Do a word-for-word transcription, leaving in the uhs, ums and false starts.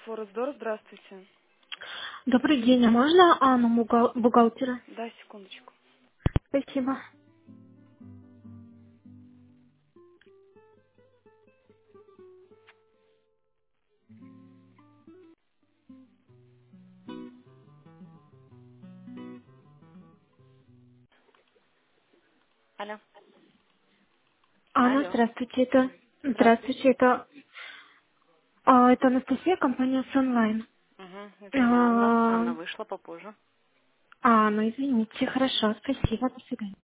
Форесдор, здравствуйте. Добрый день, а можно Анну бухгал- бухгалтера? Да, секундочку. Спасибо. Алло. Анна, Алло. здравствуйте, это... Здравствуйте. Здравствуйте, это... а, это Анастасия, компания Sunline. Угу, это я, Анна. А, Анна вышла попозже. а, ну извините, хорошо, спасибо, до свидания.